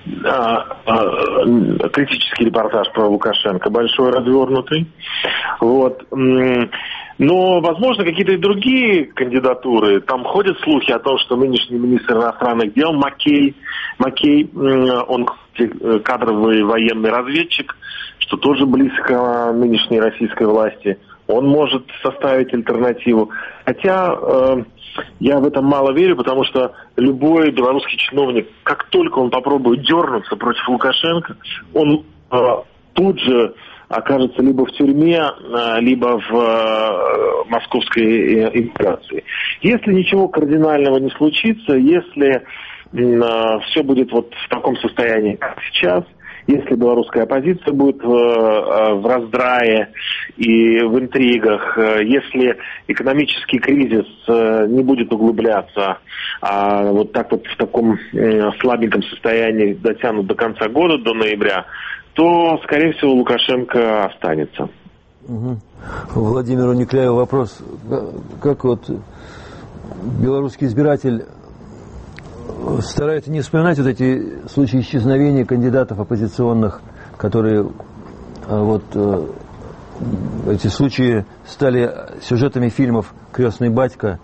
критический репортаж про Лукашенко, большой, развернутый. Вот. Но, возможно, какие-то и другие кандидатуры. Там ходят слухи о том, что нынешний министр иностранных дел Маккей, он кадровый военный разведчик, что тоже близко нынешней российской власти. Он может составить альтернативу. Хотя я в этом мало верю, потому что любой белорусский чиновник, как только он попробует дернуться против Лукашенко, он тут же окажется либо в тюрьме, либо в московской эмиграции. Если ничего кардинального не случится, если все будет вот в таком состоянии, как сейчас, если белорусская оппозиция будет в раздрае и в интригах, если экономический кризис не будет углубляться, а вот так вот в таком слабеньком состоянии дотянут до конца года, до ноября, то, скорее всего, Лукашенко останется. Угу. Владимиру Никляеву вопрос. Как вот белорусский избиратель старается не вспоминать вот эти случаи исчезновения кандидатов оппозиционных, которые вот эти случаи стали сюжетами фильмов «Крестный батька»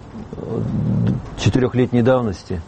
4-летней давности?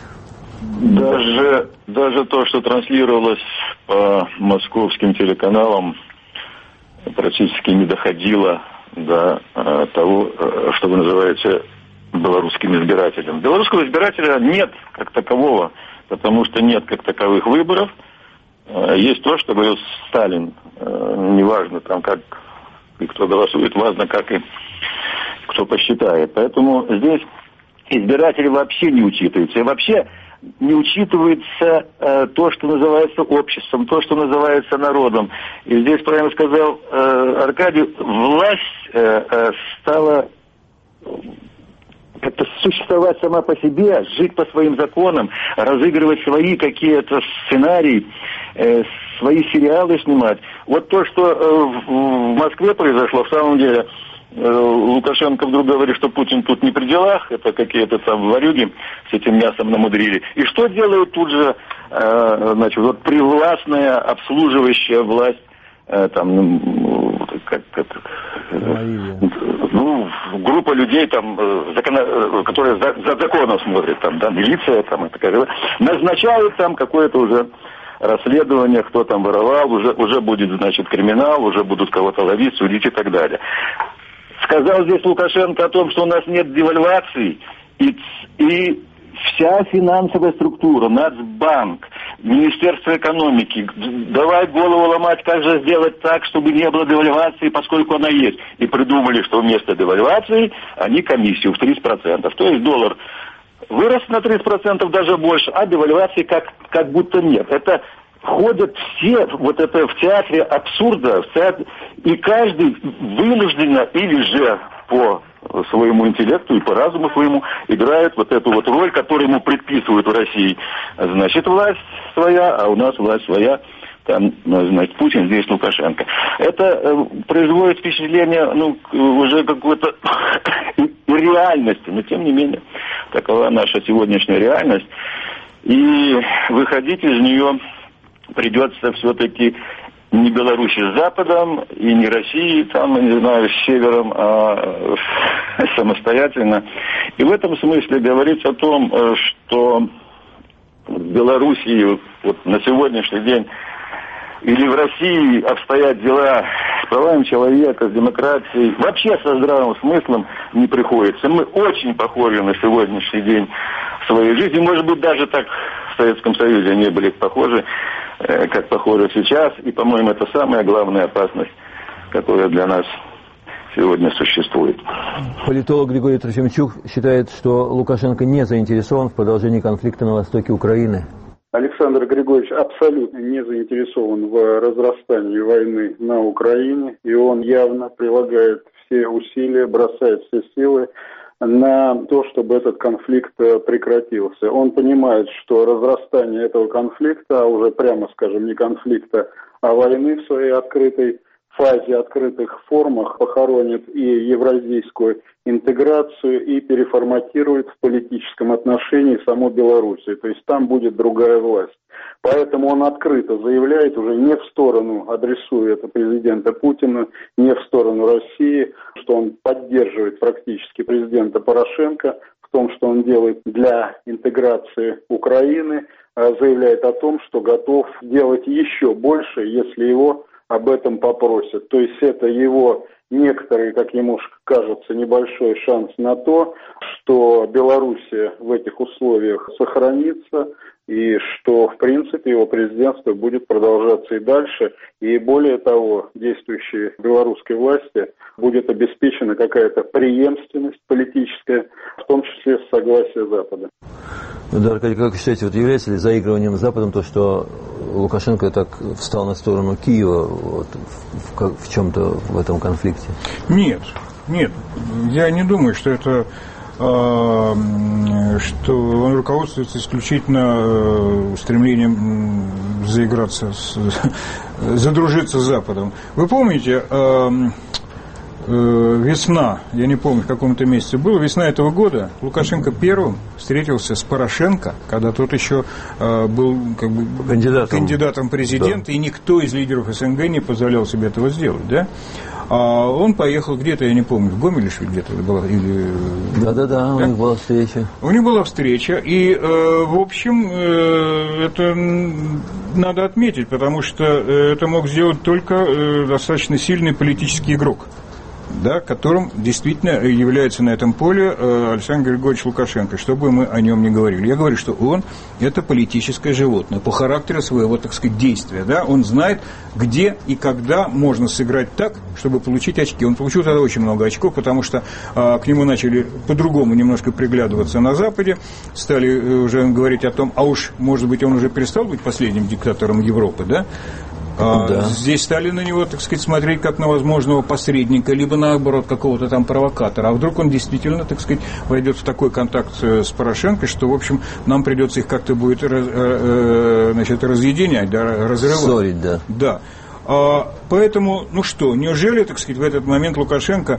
Даже то, что транслировалось по московским телеканалам, практически не доходило до того, что вы называете белорусским избирателем. Белорусского избирателя нет как такового, потому что нет как таковых выборов. Есть то, что говорил Сталин. Неважно, там, как и кто голосует, важно, как и кто посчитает. Поэтому здесь избиратели вообще не учитываются. И вообще не учитывается то, что называется обществом, то, что называется народом. И здесь, правильно сказал Аркадий, власть стала как-то существовать сама по себе, жить по своим законам, разыгрывать свои какие-то сценарии, свои сериалы снимать. Вот то, что в Москве произошло, в самом деле, Лукашенко вдруг говорит, что Путин тут не при делах, это какие-то там ворюги с этим мясом намудрили. И что делают тут же, значит, вот привластная, обслуживающая власть, группа людей, там, которые за законом смотрят, там, да, милиция, там, назначают там какое-то уже расследование, кто там воровал, уже будет, значит, криминал, уже будут кого-то ловить, судить и так далее. Сказал здесь Лукашенко о том, что у нас нет девальвации, и вся финансовая структура, Нацбанк, Министерство экономики, давай голову ломать, как же сделать так, чтобы не было девальвации, поскольку она есть. И придумали, что вместо девальвации они комиссию в 30%. То есть доллар вырос на 30%, даже больше, а девальвации как будто нет. Это ходят все вот это в театре абсурда, и каждый вынужденно или же по своему интеллекту и по разуму своему играет вот эту вот роль, которую ему предписывают в России. Значит, власть своя, а у нас власть своя. Там, значит, Путин, здесь Лукашенко. Это производит впечатление, уже какой-то реальности, но тем не менее, такова наша сегодняшняя реальность. И выходить из нее придется все-таки не Беларуси с Западом и не России, там, не знаю, с Севером, а самостоятельно. И в этом смысле говорить о том, что в Белоруссии вот на сегодняшний день или в России обстоят дела с правами человека, с демократией, вообще со здравым смыслом не приходится. Мы очень похожи на сегодняшний день в своей жизни. Может быть, даже так в Советском Союзе не были похожи, как похоже сейчас. И, по-моему, это самая главная опасность, которая для нас сегодня существует. Политолог Григорий Трофимчук считает, что Лукашенко не заинтересован в продолжении конфликта на востоке Украины. Александр Григорьевич абсолютно не заинтересован в разрастании войны на Украине, и он явно прилагает все усилия, бросает все силы на то, чтобы этот конфликт прекратился. Он понимает, что разрастание этого конфликта, а уже прямо скажем не конфликта, а войны в своей открытой фазе, открытых формах похоронит и евразийскую интеграцию, и переформатирует в политическом отношении саму Белоруссию. То есть там будет другая власть. Поэтому он открыто заявляет, уже не в сторону, адресуя это президента Путина, не в сторону России, что он поддерживает практически президента Порошенко в том, что он делает для интеграции Украины, заявляет о том, что готов делать еще больше, если его об этом попросят. То есть это его некоторый, как ему кажется, небольшой шанс на то, что Белоруссия в этих условиях сохранится, и что, в принципе, его президентство будет продолжаться и дальше, и более того, действующей белорусской власти будет обеспечена какая-то преемственность политическая, в том числе с согласия Запада. Да, Аркадий, как вы считаете, вот является ли заигрыванием с Западом то, что Лукашенко так встал на сторону Киева вот, в чем-то в этом конфликте? Нет, я не думаю, что это что он руководствуется исключительно стремлением заиграться, задружиться с Западом. Вы помните, весна, я не помню, в каком-то месяце было, весна этого года, Лукашенко первым встретился с Порошенко, когда тот еще был как бы кандидатом в президента, да. И никто из лидеров СНГ не позволял себе этого сделать, да? А он поехал где-то, я не помню, в Гомеле, что ли, где-то была, или... Да, у них была встреча. У них была встреча, и, в общем, это надо отметить, потому что это мог сделать только достаточно сильный политический игрок, да, которым действительно является на этом поле Александр Григорьевич Лукашенко, что бы мы о нем ни говорили. Я говорю, что он – это политическое животное по характеру своего, так сказать, действия. Да? Он знает, где и когда можно сыграть так, чтобы получить очки. Он получил тогда очень много очков, потому что к нему начали по-другому немножко приглядываться на Западе, стали уже говорить о том, а уж, может быть, он уже перестал быть последним диктатором Европы, да? Да. Здесь стали на него, так сказать, смотреть как на возможного посредника, либо наоборот какого-то там провокатора. А вдруг он действительно, так сказать, войдет в такой контакт с Порошенко, что, в общем, нам придется их как-то будет разъединять, да, разрывать. Ссорить, да. Да. Поэтому, неужели, так сказать, в этот момент Лукашенко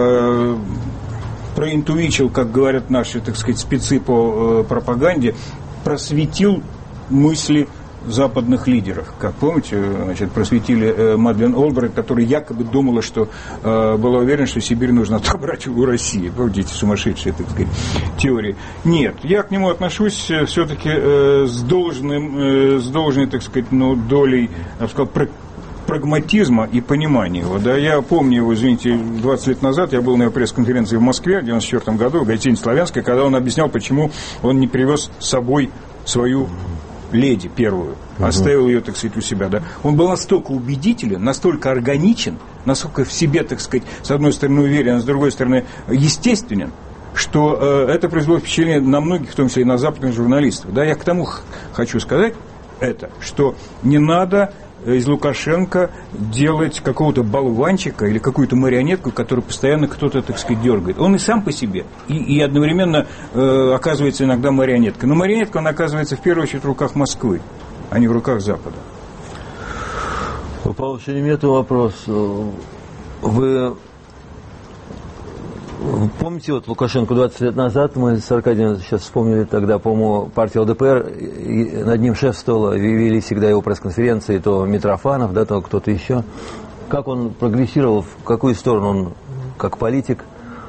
проинтуичил, как говорят наши, так сказать, спецы по пропаганде, просветил мысли западных лидеров. Как помните, значит, просветили Мадлен Олбрайт, которая якобы думала, что была уверена, что Сибирь нужно отобрать у России. Помните, сумасшедшие, так сказать, теории. Нет, я к нему отношусь все-таки с должной, так сказать, долей, я бы сказал, прагматизма и понимания его. Да, я помню его, извините, 20 лет назад я был на его пресс-конференции в Москве в 1994 году в гостинице «Славянская», когда он объяснял, почему он не привез с собой свою леди первую, оставил ее, так сказать, у себя, да. Он был настолько убедителен, настолько органичен, настолько в себе, так сказать, с одной стороны уверен, а с другой стороны естественен, что это произвело впечатление на многих, в том числе и на западных журналистов. Да, я к тому хочу сказать что не надо из Лукашенко делать какого-то болванчика или какую-то марионетку, которую постоянно кто-то, так сказать, дергает. Он и сам по себе, и одновременно оказывается иногда марионеткой. Но марионетка, она оказывается в первую очередь в руках Москвы, а не в руках Запада. По Шеремету вопрос. Вы помните, вот Лукашенко 20 лет назад, мы с Аркадием сейчас вспомнили тогда, по-моему, партия ЛДПР, над ним шефствовала, вели всегда его пресс-конференции, то Митрофанов, да, то кто-то еще. Как он прогрессировал, в какую сторону он, как политик,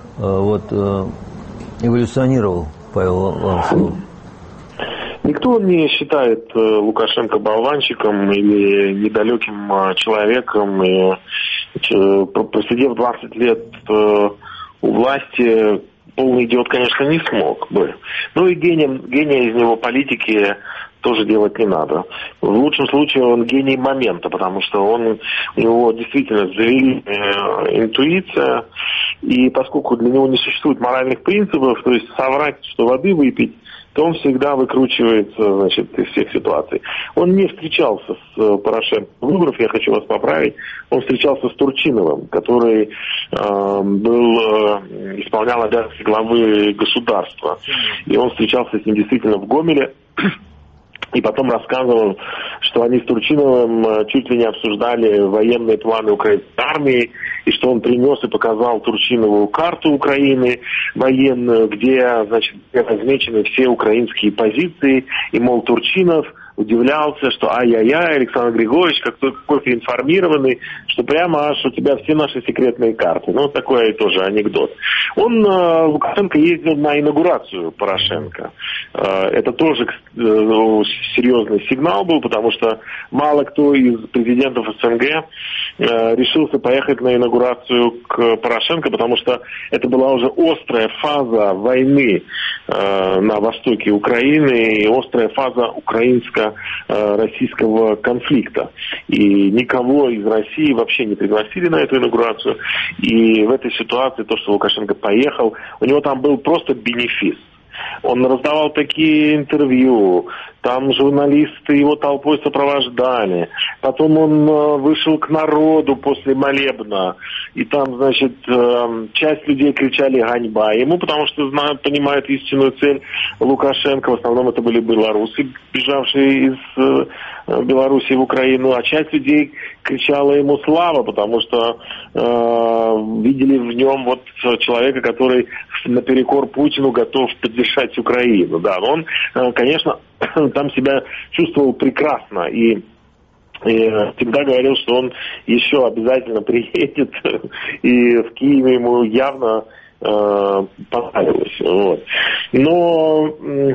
эволюционировал, Павел, вам слово? Никто не считает Лукашенко болванчиком или недалеким человеком. И, просидев 20 лет у власти, полный идиот, конечно, не смог бы. Ну и гения из него политики тоже делать не надо. В лучшем случае он гений момента, потому что у него действительно завели интуиция, и поскольку для него не существует моральных принципов, то есть соврать, что воды выпить, то он всегда выкручивается, значит, из всех ситуаций. Он не встречался с Порошенко выборов, я хочу вас поправить, он встречался с Турчиновым, который исполнял обязанности главы государства. И он встречался с ним действительно в Гомеле. И потом рассказывал, что они с Турчиновым чуть ли не обсуждали военные планы украинской армии, и что он принес и показал Турчинову карту Украины военную, где, значит, размечены все украинские позиции, и, мол, Турчинов удивлялся, что ай-яй-яй, Александр Григорьевич, какой-то информированный, что прямо аж у тебя все наши секретные карты. Ну, такой тоже анекдот. Лукашенко ездил на инаугурацию Порошенко. Это тоже серьезный сигнал был, потому что мало кто из президентов СНГ решился поехать на инаугурацию к Порошенко, потому что это была уже острая фаза войны на востоке Украины и острая фаза украинско-российского конфликта. И никого из России вообще не пригласили на эту инаугурацию. И в этой ситуации то, что Лукашенко поехал, у него там был просто бенефис. Он раздавал такие интервью, там журналисты его толпой сопровождали. Потом он вышел к народу после молебна, и там, значит, часть людей кричали «ганьба» ему, потому что понимают истинную цель Лукашенко. В основном это были белорусы, бежавшие из Белоруссии в Украину, а часть людей кричала ему «слава», потому что видели в нем вот человека, который наперекор Путину готов поддержать Украину. Да, но он, конечно, там себя чувствовал прекрасно и всегда говорил, что он еще обязательно приедет, и в Киеве ему явно понравилось. Вот. Но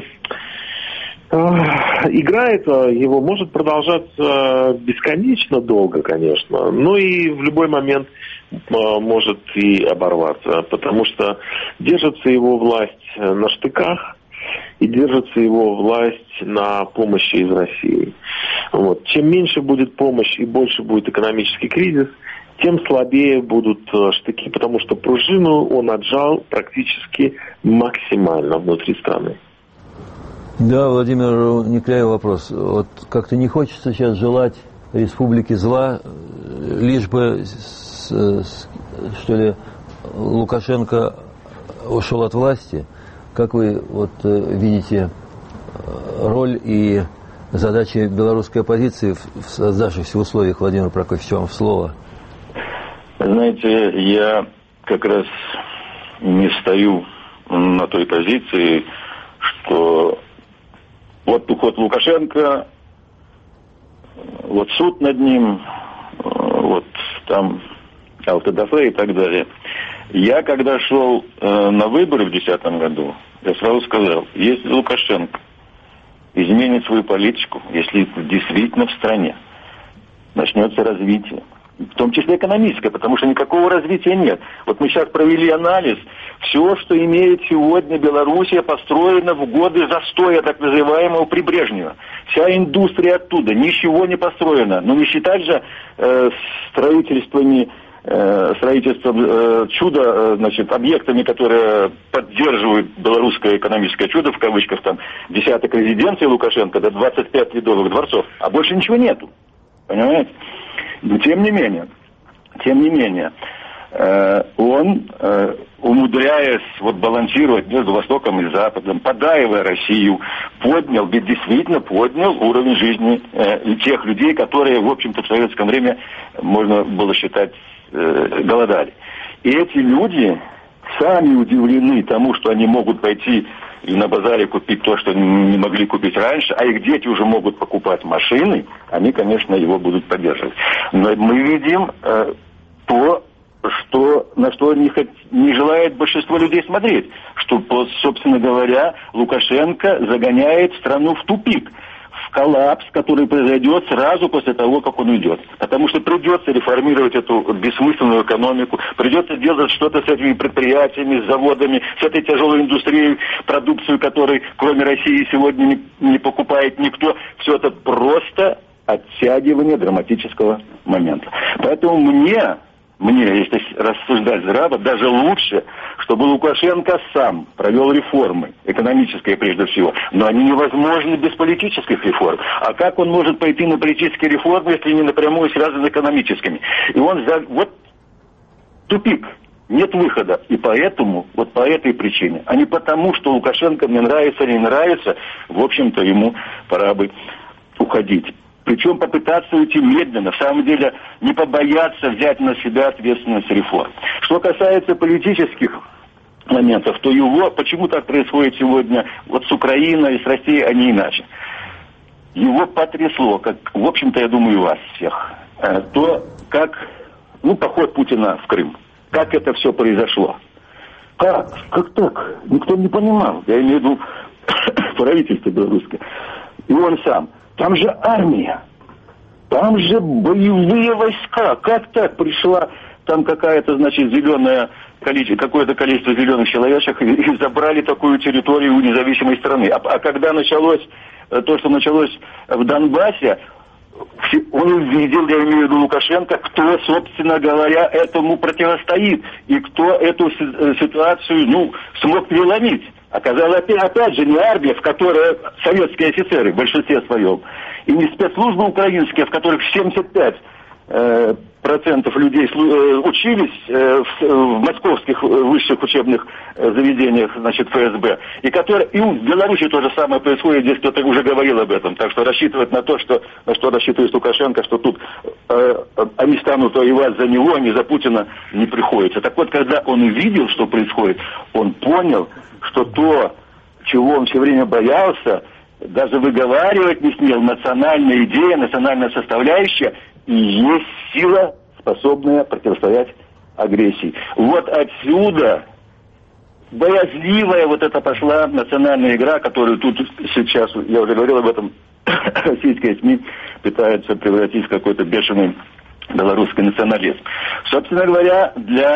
игра эта его может продолжаться бесконечно долго, конечно, но и в любой момент может и оборваться, потому что держится его власть на штыках и держится его власть на помощи из России. Вот. Чем меньше будет помощь и больше будет экономический кризис, тем слабее будут штыки, потому что пружину он отжал практически максимально внутри страны. Да, Владимир Никляев, вопрос. Вот как-то не хочется сейчас желать республике зла, лишь бы, что ли, Лукашенко ушел от власти. Как вы вот видите роль и задачи белорусской оппозиции в создавшихся условиях? Владимир Прокофьевич, вам слово. Знаете, я как раз не стою на той позиции, что вот уход Лукашенко, вот суд над ним, вот там ЛТДФ и так далее. Я, когда шел на выборы в 2010 году, я сразу сказал, если Лукашенко изменит свою политику, если действительно в стране начнется развитие, в том числе экономическое, потому что никакого развития нет. Вот мы сейчас провели анализ. Все, что имеет сегодня Белоруссия, построено в годы застоя, так называемого Прибрежнева. Вся индустрия оттуда, ничего не построено. Но не считать же строительством чуда, значит, объектами, которые поддерживают белорусское экономическое чудо, в кавычках, там, десяток резиденций Лукашенко, до 25 ледовых дворцов, а больше ничего нету. Понимаете? Но тем не менее, он, умудряясь вот балансировать между Востоком и Западом, подаивая Россию, ведь действительно поднял уровень жизни тех людей, которые, в общем-то, в советском время, можно было считать, голодали. И эти люди сами удивлены тому, что они могут пойти и на базаре купить то, что не могли купить раньше, а их дети уже могут покупать машины, они, конечно, его будут поддерживать. Но мы видим то, на что не желает большинство людей смотреть, что, собственно говоря, Лукашенко загоняет страну в тупик, в коллапс, который произойдет сразу после того, как он уйдет. Потому что придется реформировать эту бессмысленную экономику, придется делать что-то с этими предприятиями, с заводами, с этой тяжелой индустрией, продукцию, которой кроме России сегодня не покупает никто. Все это просто оттягивание драматического момента. Поэтому мне, если рассуждать здраво, даже лучше, чтобы Лукашенко сам провел реформы, экономические прежде всего. Но они невозможны без политических реформ. А как он может пойти на политические реформы, если не напрямую связаны с экономическими? И он вот тупик. Нет выхода. И поэтому, вот по этой причине, а не потому, что Лукашенко мне нравится или не нравится, в общем-то, ему пора бы уходить. Причем попытаться уйти медленно, в самом деле не побояться взять на себя ответственность реформ. Что касается политических моментов, то его, почему так происходит сегодня вот с Украиной и с Россией, а не иначе. его потрясло, как, в общем-то, я думаю, и вас всех, то, как, поход Путина в Крым, как это все произошло. Как так? Никто не понимал. Я имею в виду правительство белорусское. И он сам. Там же армия. Там же боевые войска. Как так пришла там какая-то, значит, какое-то количество зеленых человечек и забрали такую территорию у независимой страны. А когда началось то, что началось в Донбассе, он увидел, я имею в виду Лукашенко, кто, собственно говоря, этому противостоит, и кто эту ситуацию, смог переломить. Оказалось, опять же, не армия, в которой советские офицеры в большинстве своем, и не спецслужбы украинские, в которых 75% людей учились в московских высших учебных заведениях, значит, ФСБ, и в Беларуси то же самое происходит, здесь кто-то уже говорил об этом, так что рассчитывать на то, на что рассчитывает Лукашенко, что тут они станут воевать за него, а не за Путина, не приходится. Так вот, когда он увидел, что происходит, он понял, что то, чего он все время боялся, даже выговаривать не смел, национальная идея, национальная составляющая, и есть сила, способная противостоять агрессии. Вот отсюда боязливая вот эта пошла национальная игра, которую тут сейчас, я уже говорил об этом, российские СМИ пытаются превратить в какой-то бешеный белорусский национализм. Собственно говоря,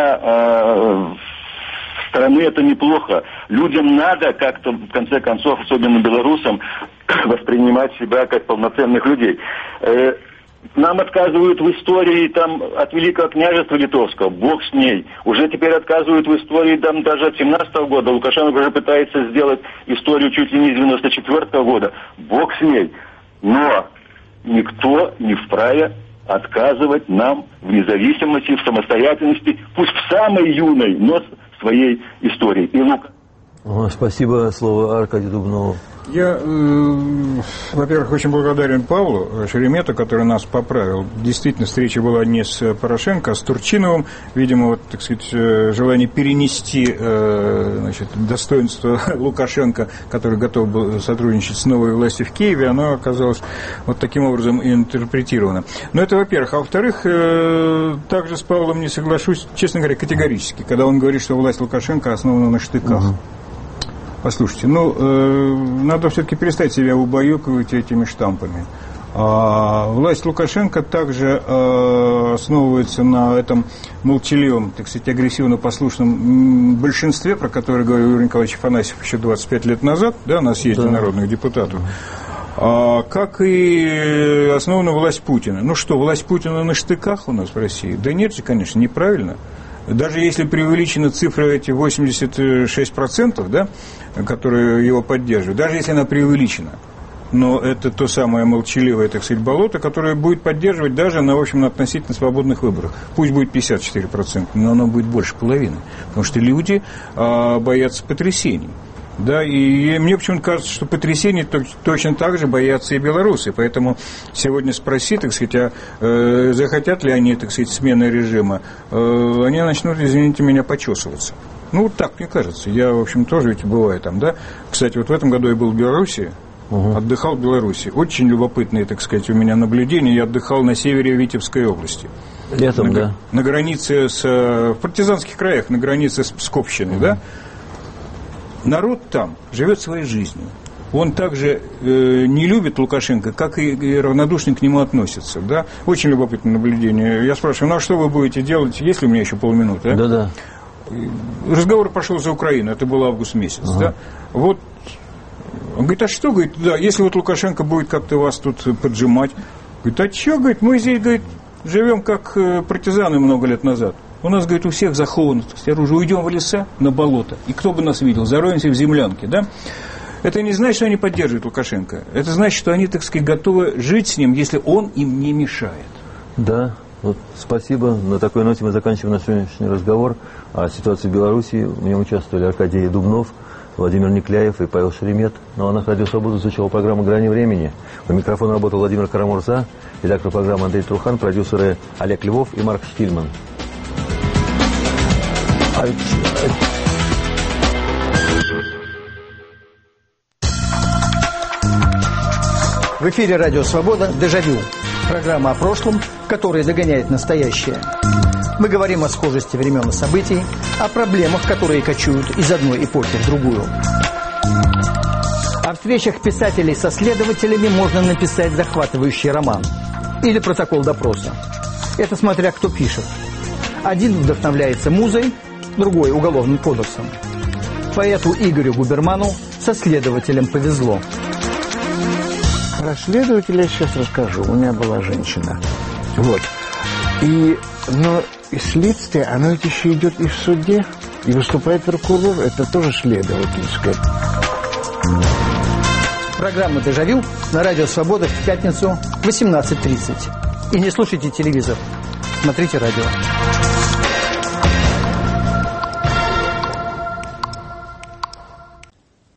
для страны это неплохо. Людям надо как-то, в конце концов, особенно белорусам, воспринимать себя как полноценных людей. Нам отказывают в истории там, от Великого княжества Литовского, бог с ней. Уже теперь отказывают в истории там, даже от 17-го года. Лукашенко уже пытается сделать историю чуть ли не с 94-го года. Бог с ней. Но никто не вправе отказывать нам в независимости, в самостоятельности, пусть в самой юной, но своей истории. И Спасибо. Слово Аркадию Дубнову. Я, во-первых, очень благодарен Павлу Шеремету, который нас поправил. Действительно, встреча была не с Порошенко, а с Турчиновым. Видимо, вот, так сказать, желание перенести, значит, достоинство Лукашенко, который готов был сотрудничать с новой властью в Киеве, оно оказалось вот таким образом интерпретировано. Но это, во-первых. А во-вторых, также с Павлом не соглашусь, честно говоря, категорически, когда он говорит, что власть Лукашенко основана на штыках. Послушайте, надо все-таки перестать себя убаюкивать этими штампами. Власть Лукашенко также основывается на этом молчаливом, так сказать, агрессивно-послушном большинстве, про которое говорил Юрий Николаевич Афанасьев еще 25 лет назад, да, на съезде народных депутатов, как и основана власть Путина. Ну что, власть Путина на штыках у нас в России? Да нет же, конечно, неправильно. Даже если преувеличена цифра эти 86%, да, которые его поддерживают, даже если она преувеличена, но это то самое молчаливое, так сказать, болото, которое будет поддерживать даже на, в общем, на относительно свободных выборах. Пусть будет 54%, но оно будет больше половины, потому что люди боятся потрясений. Да, и мне почему-то кажется, что потрясений точно так же боятся и белорусы. Поэтому сегодня спроси, так сказать, захотят ли они, так сказать, смены режима, они начнут, извините меня, почесываться. Ну, вот так мне кажется. Я, в общем, тоже ведь бываю там, да. Кстати, вот в этом году я был в Беларуси, отдыхал в Беларуси. Очень любопытные, так сказать, у меня наблюдения. Я отдыхал на севере Витебской области. Летом, на границе в партизанских краях, на границе с Псковщиной, да. Народ там живет своей жизнью. Он также не любит Лукашенко, как и равнодушно к нему относится. Да? Очень любопытное наблюдение. Я спрашиваю, ну а что вы будете делать, есть ли у меня еще полминуты? А? Да-да. Разговор пошел за Украину, это был август месяц. Да? Вот. Он говорит, а что, говорит, да, если вот Лукашенко будет как-то вас тут поджимать, говорит, а что, говорит, мы здесь, говорит, живем как партизаны много лет назад. У нас, говорит, у всех заховано оружие. Уйдем в леса, на болото. И кто бы нас видел? Зароемся в землянке, да? Это не значит, что они поддерживают Лукашенко. Это значит, что они, так сказать, готовы жить с ним, если он им не мешает. Да, вот спасибо. На такой ноте мы заканчиваем наш сегодняшний разговор о ситуации в Беларуси. В нем участвовали Аркадий Дубнов, Владимир Никляев и Павел Шеремет. На волнах Радио Свобода звучала программа «Грани времени». У микрофона работал Владимир Карамурза, редактор программы Андрей Трухан, продюсеры Олег Львов и Марк Штильман. В эфире «Радио Свобода» «Дежавю». Программа о прошлом, которая догоняет настоящее. Мы говорим о схожести времен и событий, о проблемах, которые кочуют из одной эпохи в другую. О встречах писателей со следователями можно написать захватывающий роман или протокол допроса. Это смотря кто пишет. Один вдохновляется музой, другой – уголовным кодексом. Поэту Игорю Губерману со следователем повезло. Про следователя я сейчас расскажу. У меня была женщина. Вот. Но следствие, оно ведь еще идет и в суде, и выступает прокурор. Это тоже следовательское. Программа «Дежавю» на Радио Свобода в пятницу в 18:30. И не слушайте телевизор. Смотрите радио.